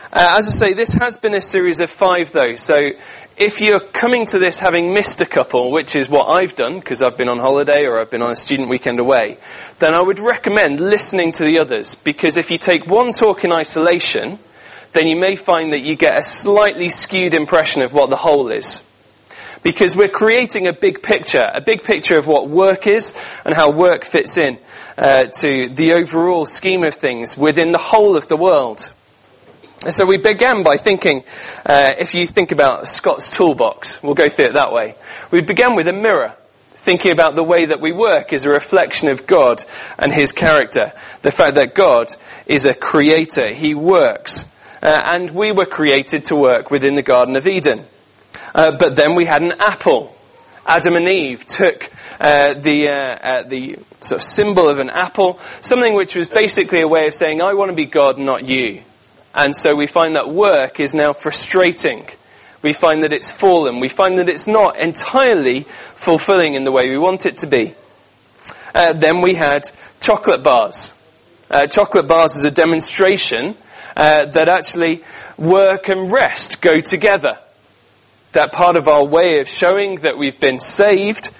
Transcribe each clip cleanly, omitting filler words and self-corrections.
As I say, this has been a series of 5 though, so if you're coming to this having missed a couple, which is what I've done, because I've been on holiday or I've been on a student weekend away, then I would recommend listening to the others, because if you take one talk in isolation, then you may find that you get a slightly skewed impression of what the whole is. Because we're creating a big picture of what work is and how work fits in to the overall scheme of things within the whole of the world. And so we began by thinking, if you think about Scott's toolbox, we'll go through it that way. We began with a mirror, thinking about the way that we work is a reflection of God and his character. The fact that God is a creator, he works. And we were created to work within the Garden of Eden. But then we had an apple. Adam and Eve took the sort of symbol of an apple, something which was basically a way of saying, I want to be God, not you. And so we find that work is now frustrating. We find that it's fallen. We find that it's not entirely fulfilling in the way we want it to be. Then we had chocolate bars. Chocolate bars is a demonstration that actually work and rest go together. That part of our way of showing that we've been saved,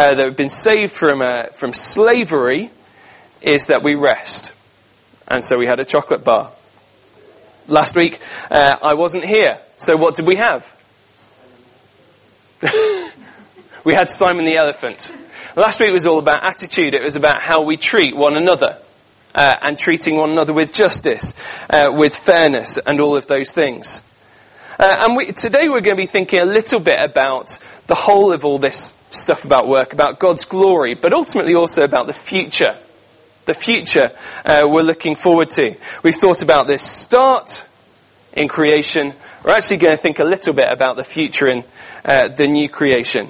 from slavery, is that we rest. And so we had a chocolate bar. Last week, I wasn't here. So what did we have? We had Simon the Elephant. Last week was all about attitude. It was about how we treat one another. And treating one another with justice, with fairness, and all of those things. Today we're going to be thinking a little bit about the whole of all this stuff about work, about God's glory, but ultimately also about the future. The future we're looking forward to. We've thought about this start in creation. We're actually going to think a little bit about the future in the new creation.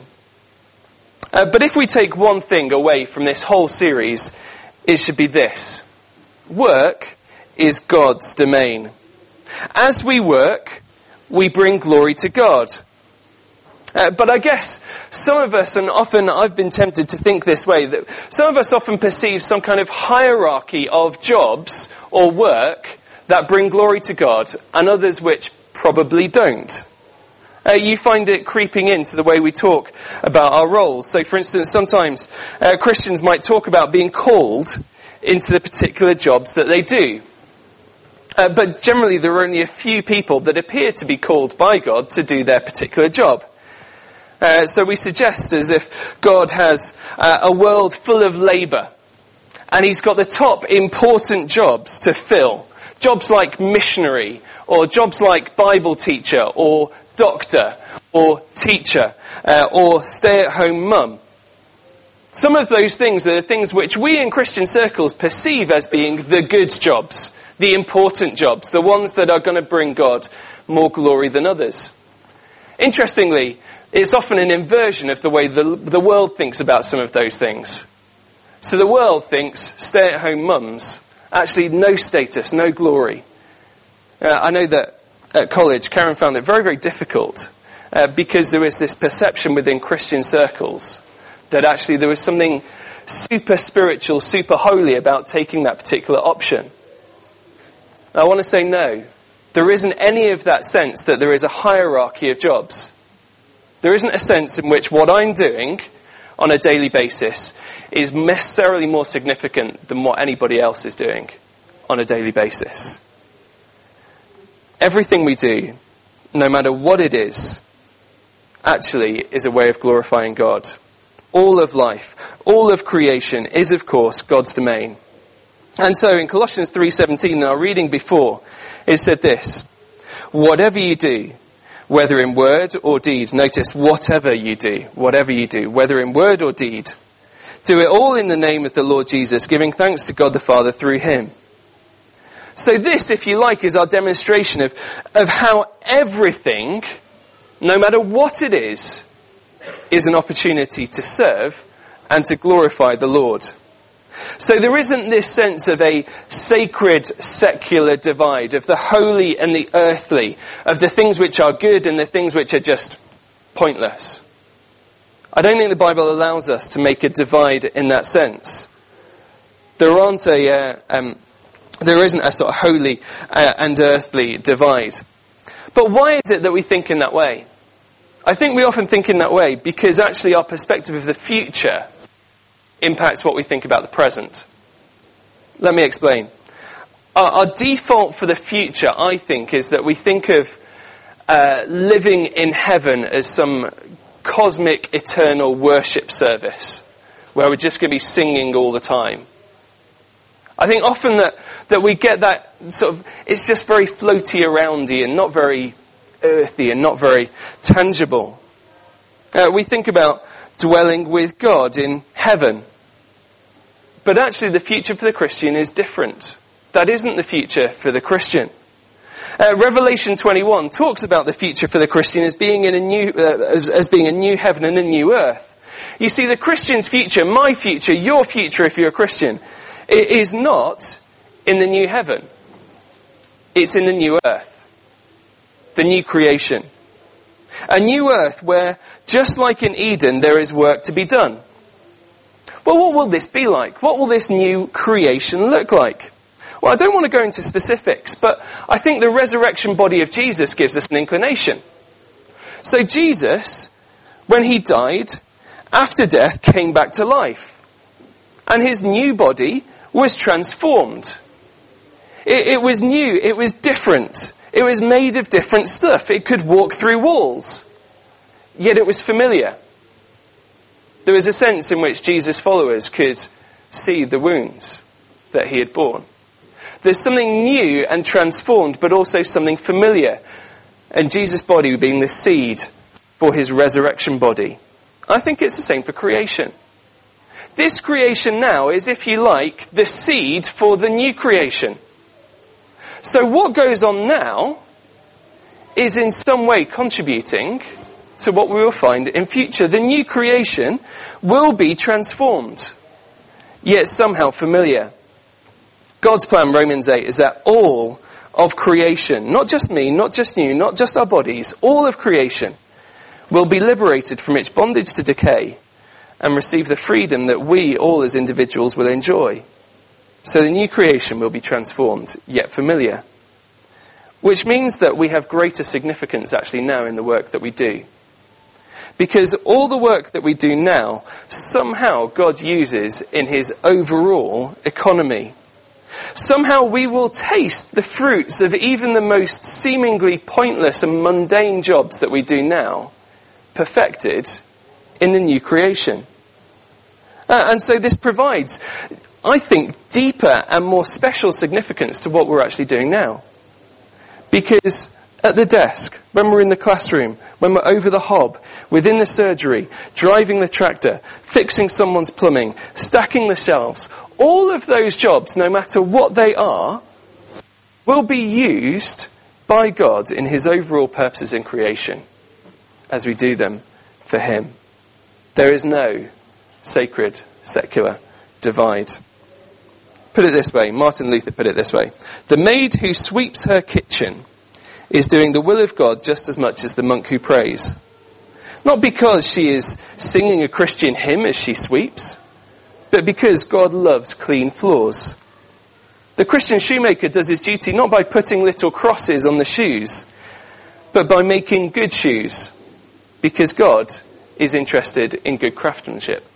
But if we take one thing away from this whole series, it should be this. Work is God's domain. As we work, we bring glory to God. But I guess some of us, and often I've been tempted to think this way, that some of us often perceive some kind of hierarchy of jobs or work that bring glory to God, and others which probably don't. You find it creeping into the way we talk about our roles. So for instance, sometimes Christians might talk about being called into the particular jobs that they do. But generally there are only a few people that appear to be called by God to do their particular job. So we suggest as if God has a world full of labour, and he's got the top important jobs to fill. Jobs like missionary, or jobs like Bible teacher, or doctor, or teacher, or stay-at-home mum. Some of those things are the things which we in Christian circles perceive as being the good jobs, the important jobs, the ones that are going to bring God more glory than others. Interestingly, it's often an inversion of the way the world thinks about some of those things. So the world thinks stay-at-home mums, actually no status, no glory. I know that at college, Karen found it very, very difficult because there was this perception within Christian circles that actually there was something super spiritual, super holy about taking that particular option. I want to say no. There isn't any of that sense that there is a hierarchy of jobs. There isn't a sense in which what I'm doing on a daily basis is necessarily more significant than what anybody else is doing on a daily basis. Everything we do, no matter what it is, actually is a way of glorifying God. All of life, all of creation is, of course, God's domain. And so in Colossians 3:17, in our reading before, it said this: whatever you do, whether in word or deed, notice whatever you do, whether in word or deed, do it all in the name of the Lord Jesus, giving thanks to God the Father through him. So this, if you like, is our demonstration of how everything, no matter what it is an opportunity to serve and to glorify the Lord. So there isn't this sense of a sacred, secular divide, of the holy and the earthly, of the things which are good and the things which are just pointless. I don't think the Bible allows us to make a divide in that sense. There aren't There isn't a sort of holy and earthly divide. But why is it that we think in that way? I think we often think in that way because actually our perspective of the future impacts what we think about the present. Let me explain. Our default for the future, I think, is that we think of living in heaven as some cosmic, eternal worship service where we're just going to be singing all the time. I think often that we get that sort of, it's just very floaty aroundy and not very earthy and not very tangible. We think about dwelling with God in heaven. But actually the future for the Christian is different. That isn't the future for the Christian. Revelation 21 talks about the future for the Christian as being in a new heaven and a new earth. You see, the Christian's future, my future, your future if you're a Christian, it is not in the new heaven. It's in the new earth. The new creation. A new earth where, just like in Eden, there is work to be done. Well, what will this be like? What will this new creation look like? Well, I don't want to go into specifics, but I think the resurrection body of Jesus gives us an inclination. So Jesus, when he died, after death, came back to life. And his new body was transformed. It was new, it was different. It was made of different stuff. It could walk through walls. Yet it was familiar. There was a sense in which Jesus' followers could see the wounds that he had borne. There's something new and transformed, but also something familiar. And Jesus' body being the seed for his resurrection body. I think it's the same for creation. This creation now is, if you like, the seed for the new creation. So what goes on now is in some way contributing to what we will find in future. The new creation will be transformed, yet somehow familiar. God's plan, Romans 8, is that all of creation, not just me, not just you, not just our bodies, all of creation will be liberated from its bondage to decay and receive the freedom that we all as individuals will enjoy. So the new creation will be transformed, yet familiar. Which means that we have greater significance actually now in the work that we do. Because all the work that we do now, somehow God uses in his overall economy. Somehow we will taste the fruits of even the most seemingly pointless and mundane jobs that we do now, perfected in the new creation. And so this provides, I think, deeper and more special significance to what we're actually doing now. Because at the desk, when we're in the classroom, when we're over the hob, within the surgery, driving the tractor, fixing someone's plumbing, stacking the shelves, all of those jobs, no matter what they are, will be used by God in his overall purposes in creation as we do them for him. There is no sacred, secular divide. Put it this way, Martin Luther put it this way: the maid who sweeps her kitchen is doing the will of God just as much as the monk who prays. Not because she is singing a Christian hymn as she sweeps, but because God loves clean floors. The Christian shoemaker does his duty not by putting little crosses on the shoes, but by making good shoes, because God is interested in good craftsmanship.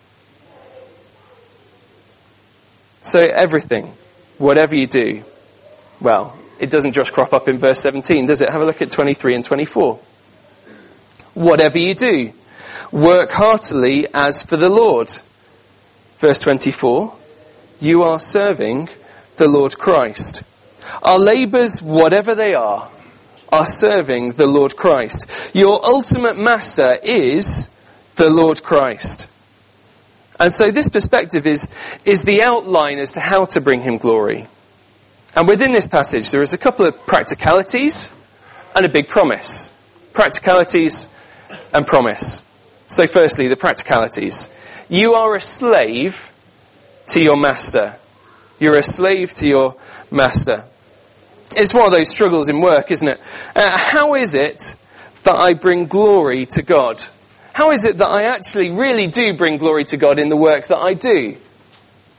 So everything, whatever you do, well, it doesn't just crop up in verse 17, does it? Have a look at 23 and 24. Whatever you do, work heartily as for the Lord. Verse 24, you are serving the Lord Christ. Our labours, whatever they are serving the Lord Christ. Your ultimate master is the Lord Christ. And so this perspective is the outline as to how to bring him glory. And within this passage there is a couple of practicalities and a big promise. Practicalities and promise. So firstly, the practicalities. You are a slave to your master. You're a slave to your master. It's one of those struggles in work, isn't it? How is it that I bring glory to God? How is it that I actually really do bring glory to God in the work that I do?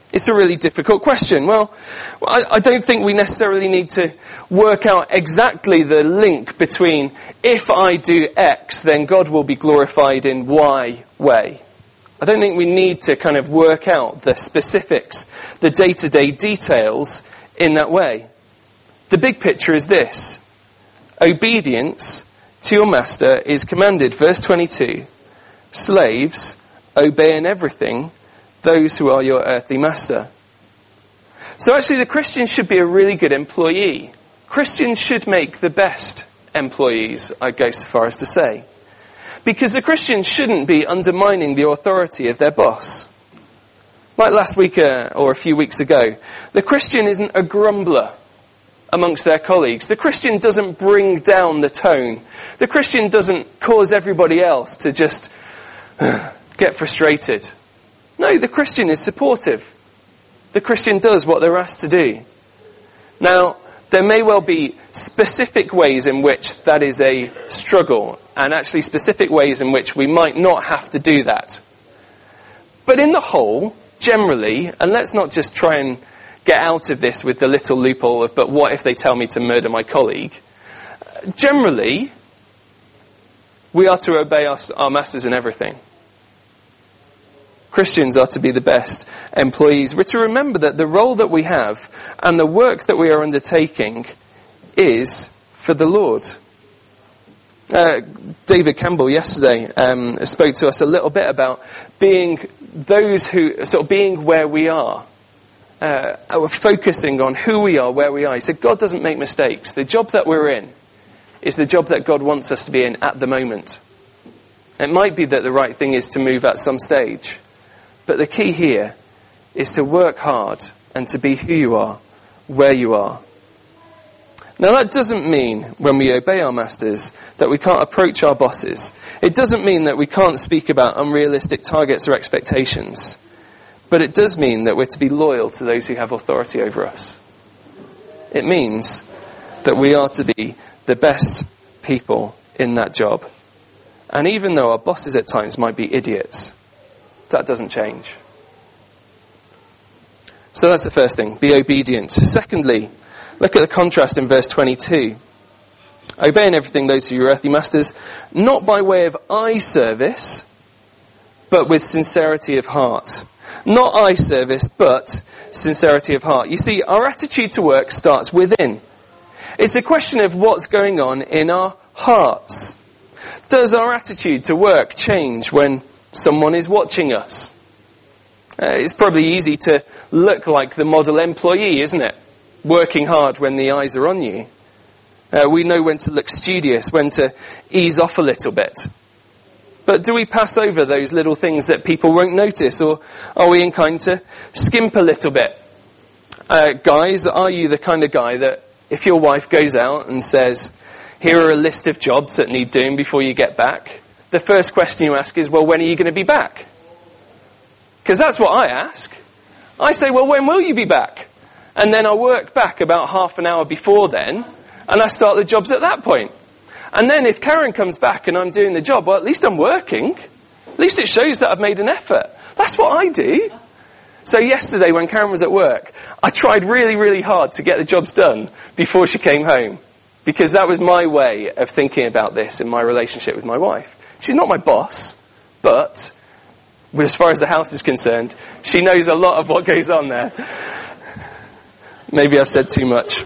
It's a really difficult question. Well, I don't think we necessarily need to work out exactly the link between if I do X, then God will be glorified in Y way. I don't think we need to kind of work out the specifics, the day-to-day details in that way. The big picture is this. Obedience to your master is commanded. Verse 22, slaves, obey in everything those who are your earthly master. So actually the Christian should be a really good employee. Christians should make the best employees, I'd go so far as to say. Because the Christian shouldn't be undermining the authority of their boss. Like last week or a few weeks ago, the Christian isn't a grumbler amongst their colleagues. The Christian doesn't bring down the tone. The Christian doesn't cause everybody else to just get frustrated. No, the Christian is supportive. The Christian does what they're asked to do. Now, there may well be specific ways in which that is a struggle, and actually specific ways in which we might not have to do that. But in the whole, generally, and let's not just try and get out of this with the little loophole of, but what if they tell me to murder my colleague? Generally, we are to obey our masters in everything. Christians are to be the best employees. We're to remember that the role that we have and the work that we are undertaking is for the Lord. David Campbell yesterday spoke to us a little bit about being those who, sort of being where we are. Focusing on who we are, where we are. He said, God doesn't make mistakes. The job that we're in is the job that God wants us to be in at the moment. It might be that the right thing is to move at some stage. But the key here is to work hard and to be who you are, where you are. Now that doesn't mean, when we obey our masters, that we can't approach our bosses. It doesn't mean that we can't speak about unrealistic targets or expectations. But it does mean that we're to be loyal to those who have authority over us. It means that we are to be the best people in that job. And even though our bosses at times might be idiots, that doesn't change. So that's the first thing, be obedient. Secondly, look at the contrast in verse 22. Obey in everything those who are your earthly masters, not by way of eye service, but with sincerity of heart. Not eye service, but sincerity of heart. You see, our attitude to work starts within. It's a question of what's going on in our hearts. Does our attitude to work change when someone is watching us? It's probably easy to look like the model employee, isn't it? Working hard when the eyes are on you. We know when to look studious, when to ease off a little bit. But do we pass over those little things that people won't notice, or are we inclined to skimp a little bit? Guys, are you the kind of guy that if your wife goes out and says, here are a list of jobs that need doing before you get back, the first question you ask is, well, when are you going to be back? Because that's what I ask. I say, well, when will you be back? And then I work back about half an hour before then, and I start the jobs at that point. And then if Karen comes back and I'm doing the job, well, at least I'm working. At least it shows that I've made an effort. That's what I do. So yesterday when Karen was at work, I tried really, really hard to get the jobs done before she came home. Because that was my way of thinking about this in my relationship with my wife. She's not my boss, but as far as the house is concerned, she knows a lot of what goes on there. Maybe I've said too much.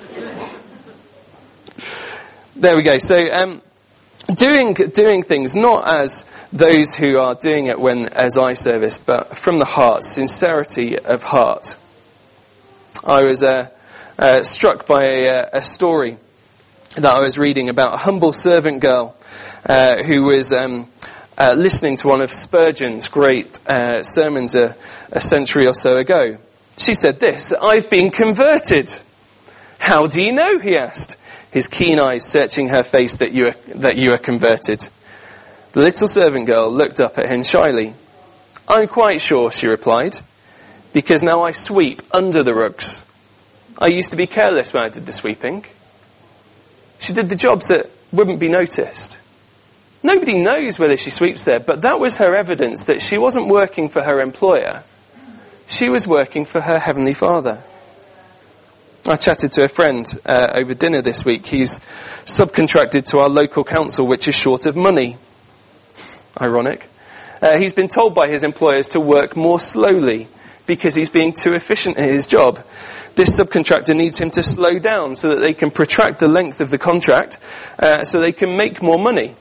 There we go. So, doing things not as those who are doing it as eye service, but from the heart, sincerity of heart. I was struck by a story that I was reading about a humble servant girl who was listening to one of Spurgeon's great sermons a century or so ago. She said this, "I've been converted." "How do you know?" he asked, his keen eyes searching her face, that you are converted. The little servant girl looked up at him shyly. "I'm quite sure," she replied, "because now I sweep under the rugs. I used to be careless when I did the sweeping." She did the jobs that wouldn't be noticed. Nobody knows whether she sweeps there, but that was her evidence that she wasn't working for her employer. She was working for her Heavenly Father. I chatted to a friend over dinner this week. He's subcontracted to our local council, which is short of money. Ironic. He's been told by his employers to work more slowly because he's being too efficient at his job. This subcontractor needs him to slow down so that they can protract the length of the contract so they can make more money.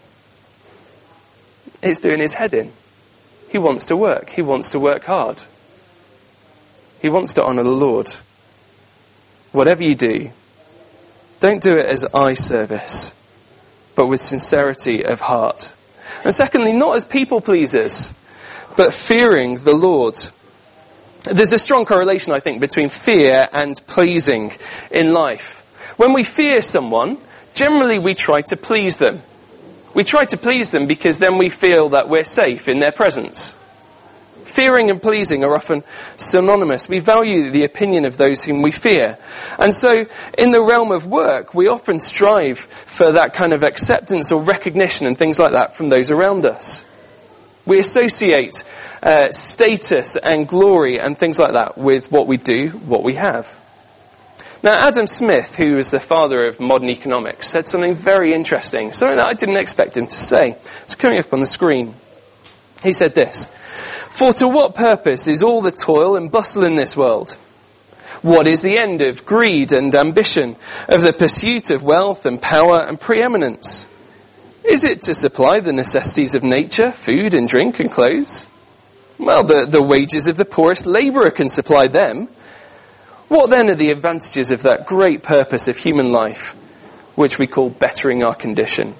It's doing his head in. He wants to work. He wants to work hard. He wants to honour the Lord. Whatever you do, don't do it as eye service, but with sincerity of heart. And secondly, not as people pleasers, but fearing the Lord. There's a strong correlation, I think, between fear and pleasing in life. When we fear someone, generally we try to please them. We try to please them because then we feel that we're safe in their presence. Fearing and pleasing are often synonymous. We value the opinion of those whom we fear. And so, in the realm of work, we often strive for that kind of acceptance or recognition and things like that from those around us. We associate status and glory and things like that with what we do, what we have. Now, Adam Smith, who is the father of modern economics, said something very interesting, something that I didn't expect him to say. It's coming up on the screen. He said this: "For to what purpose is all the toil and bustle in this world? What is the end of greed and ambition, of the pursuit of wealth and power and preeminence? Is it to supply the necessities of nature, food and drink and clothes? Well, the wages of the poorest labourer can supply them. What then are the advantages of that great purpose of human life, which we call bettering our condition?"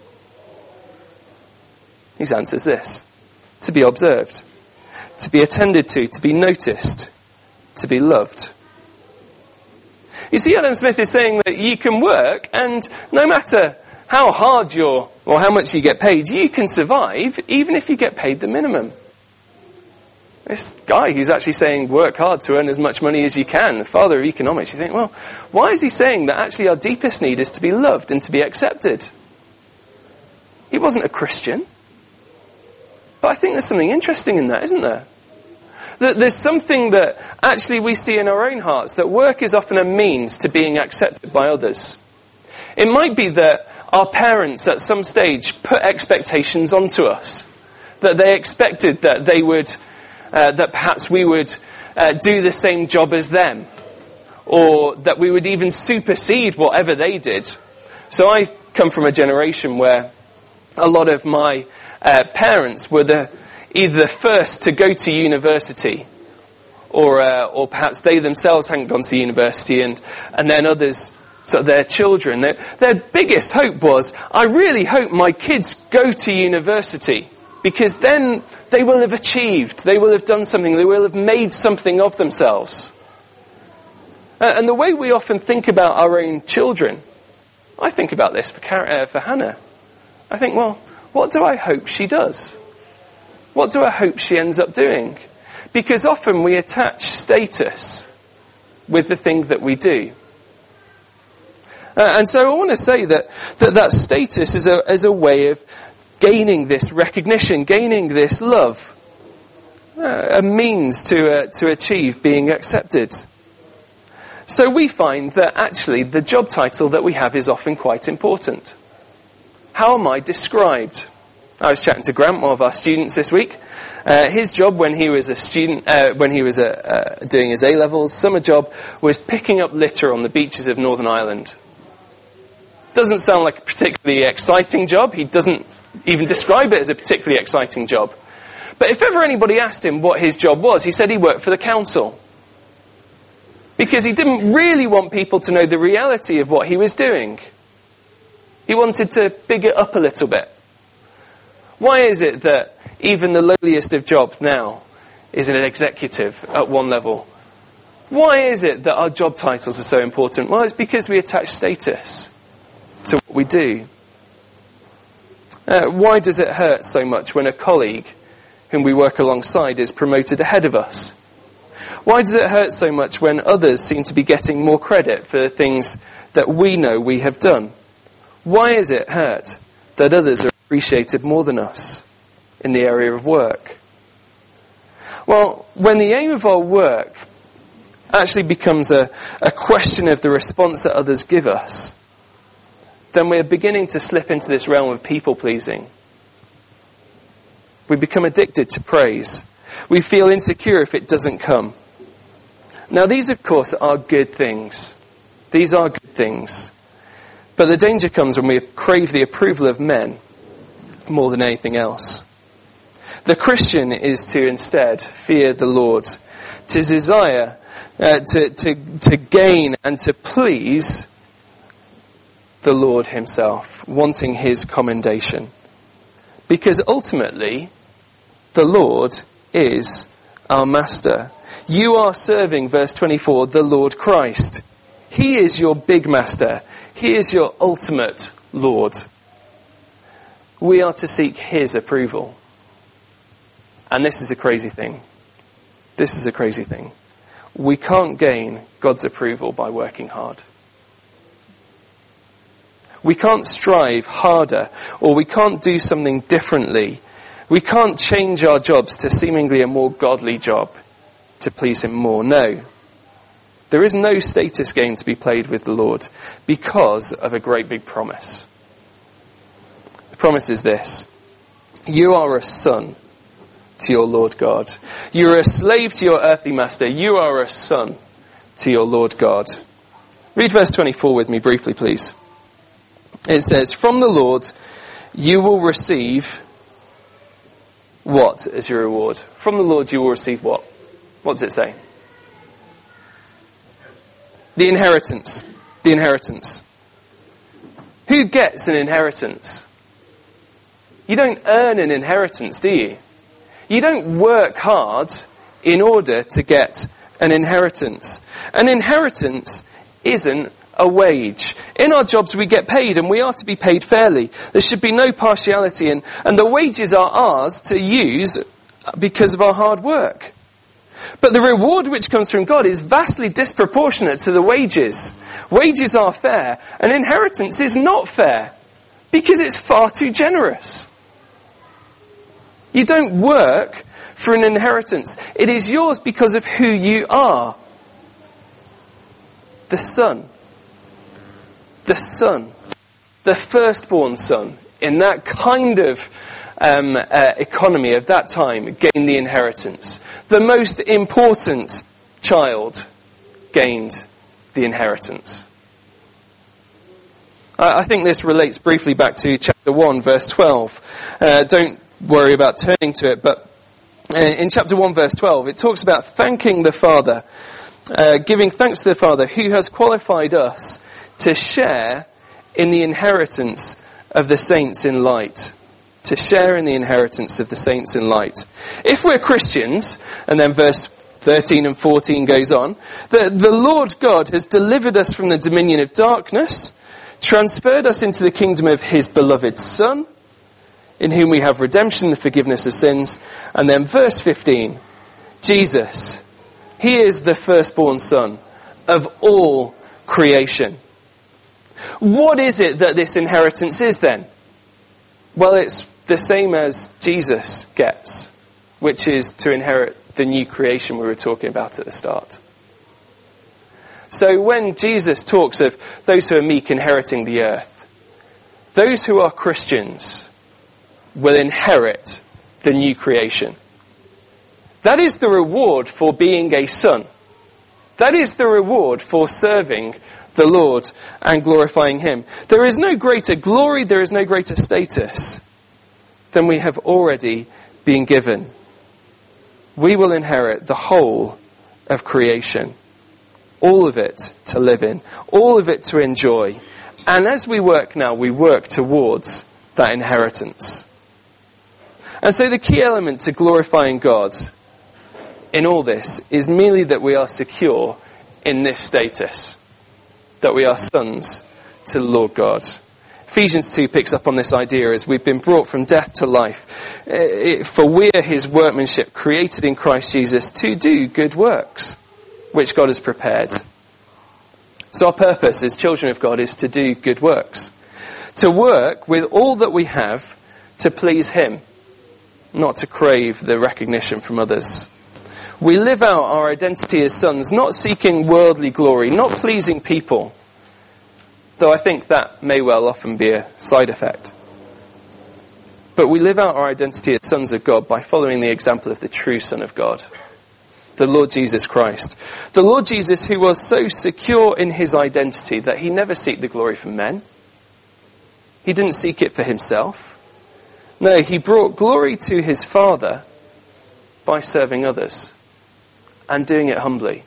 His answer is this: to be observed, to be attended to be noticed, to be loved. You see, Adam Smith is saying that you can work, and no matter how hard or how much you get paid, you can survive even if you get paid the minimum. This guy who's actually saying work hard to earn as much money as you can, the father of economics, you think, well, why is he saying that actually our deepest need is to be loved and to be accepted? He wasn't a Christian. But I think there's something interesting in that, isn't there? That there's something that actually we see in our own hearts, that work is often a means to being accepted by others. It might be that our parents at some stage put expectations onto us, that they expected that they would, that perhaps we would do the same job as them, or that we would even supersede whatever they did. So I come from a generation where a lot of my parents were either the first to go to university, or perhaps they themselves hadn't gone to university, and then others, so their children. Their biggest hope was, I really hope my kids go to university, because then they will have achieved, they will have done something, they will have made something of themselves. And the way we often think about our own children, I think about this for Hannah. I think, well, what do I hope she does? What do I hope she ends up doing? Because often we attach status with the thing that we do. And so I want to say that status is a way of gaining this recognition, gaining this love, a means to achieve being accepted. So we find that actually the job title that we have is often quite important. How am I described? I was chatting to Grant, one of our students this week. His job when he was a student, when he was doing his A-levels, summer job, was picking up litter on the beaches of Northern Ireland. Doesn't sound like a particularly exciting job. He doesn't even describe it as a particularly exciting job. But if ever anybody asked him what his job was, he said he worked for the council. Because he didn't really want people to know the reality of what he was doing. He wanted to big it up a little bit. Why is it that even the lowliest of jobs now is an executive at one level? Why is it that our job titles are so important? Well, it's because we attach status to what we do. Why does it hurt so much when a colleague whom we work alongside is promoted ahead of us? Why does it hurt so much when others seem to be getting more credit for the things that we know we have done? Why is it hurt that others are appreciated more than us in the area of work? Well, when the aim of our work actually becomes a question of the response that others give us, then we're beginning to slip into this realm of people-pleasing. We become addicted to praise. We feel insecure if it doesn't come. Now, these, of course, are good things. These are good things. But the danger comes when we crave the approval of men more than anything else. The Christian is to instead fear the Lord, to desire, to gain and to please the Lord himself, wanting his commendation. Because ultimately, the Lord is our master. You are serving, verse 24, the Lord Christ. He is your big master. He is your ultimate Lord. We are to seek his approval. And this is a crazy thing. This is a crazy thing. We can't gain God's approval by working hard. We can't strive harder, or we can't do something differently. We can't change our jobs to seemingly a more godly job to please him more. No. There is no status game to be played with the Lord because of a great big promise. The promise is this: you are a son to your Lord God. You are a slave to your earthly master. You are a son to your Lord God. Read verse 24 with me briefly, please. It says, from the Lord you will receive what as your reward? From the Lord you will receive what? What does it say? The inheritance. The inheritance. Who gets an inheritance? You don't earn an inheritance, do you? You don't work hard in order to get an inheritance. An inheritance isn't a wage. In our jobs we get paid, and we are to be paid fairly. There should be no partiality, and the wages are ours to use because of our hard work. But the reward which comes from God is vastly disproportionate to the wages. Wages are fair, and inheritance is not fair because it's far too generous. You don't work for an inheritance. It is yours because of who you are. The son. The son. The firstborn son. In that kind of economy of that time, gained the inheritance. The most important child gained the inheritance. I think this relates briefly back to chapter 1, verse 12. Don't worry about turning to it, but in chapter 1, verse 12, it talks about thanking the Father, giving thanks to the Father who has qualified us to share in the inheritance of the saints in light. To share in the inheritance of the saints in light. If we're Christians, and then verse 13 and 14 goes on, the Lord God has delivered us from the dominion of darkness, transferred us into the kingdom of his beloved Son, in whom we have redemption, the forgiveness of sins. And then verse 15, Jesus, he is the firstborn son of all creation. What is it that this inheritance is then? Well, it's the same as Jesus gets, which is to inherit the new creation we were talking about at the start. So when Jesus talks of those who are meek inheriting the earth, those who are Christians will inherit the new creation. That is the reward for being a son. That is the reward for serving the Lord and glorifying him. There is no greater glory, there is no greater status than we have already been given. We will inherit the whole of creation. All of it to live in. All of it to enjoy. And as we work now, we work towards that inheritance. And so the key element to glorifying God in all this is merely that we are secure in this status. That we are sons to the Lord God. Ephesians 2 picks up on this idea as we've been brought from death to life. For we are his workmanship, created in Christ Jesus to do good works, which God has prepared. So our purpose as children of God is to do good works. To work with all that we have to please him, not to crave the recognition from others. We live out our identity as sons, not seeking worldly glory, not pleasing people, though I think that may well often be a side effect. But we live out our identity as sons of God by following the example of the true Son of God, the Lord Jesus Christ. The Lord Jesus, who was so secure in his identity that he never sought the glory from men. He didn't seek it for himself. No, he brought glory to his Father by serving others and doing it humbly.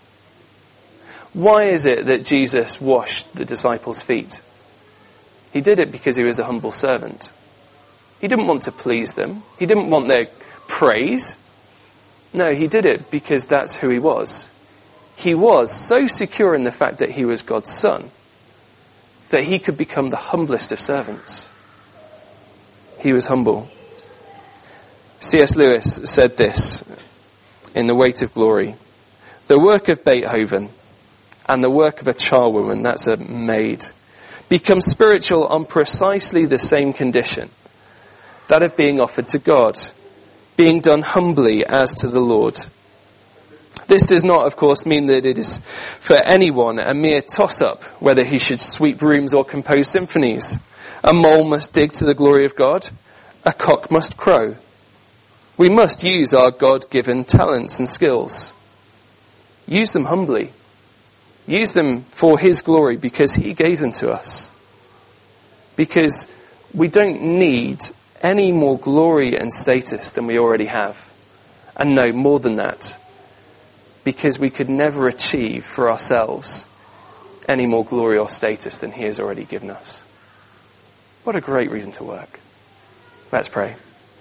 Why is it that Jesus washed the disciples' feet? He did it because he was a humble servant. He didn't want to please them. He didn't want their praise. No, he did it because that's who he was. He was so secure in the fact that he was God's son that he could become the humblest of servants. He was humble. C.S. Lewis said this in The Weight of Glory. The work of Beethoven and the work of a charwoman, that's a maid, becomes spiritual on precisely the same condition, that of being offered to God, being done humbly as to the Lord. This does not, of course, mean that it is for anyone a mere toss-up whether he should sweep rooms or compose symphonies. A mole must dig to the glory of God. A cock must crow. We must use our God-given talents and skills. Use them humbly. Use them for his glory because he gave them to us. Because we don't need any more glory and status than we already have. And no, more than that. Because we could never achieve for ourselves any more glory or status than he has already given us. What a great reason to work. Let's pray.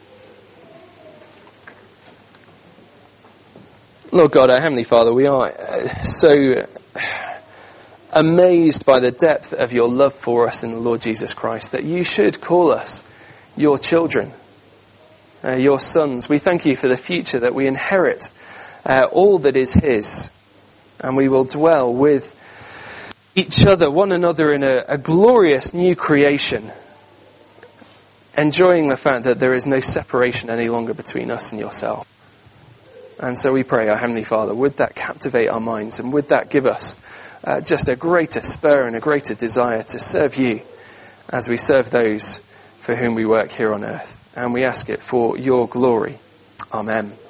Lord God, our Heavenly Father, we are so amazed by the depth of your love for us in the Lord Jesus Christ, that you should call us your children, your sons. We thank you for the future that we inherit all that is his, and we will dwell with each other, one another, in a glorious new creation, enjoying the fact that there is no separation any longer between us and yourself. And so we pray, our Heavenly Father, would that captivate our minds, and would that give us just a greater spur and a greater desire to serve you as we serve those for whom we work here on earth. And we ask it for your glory. Amen.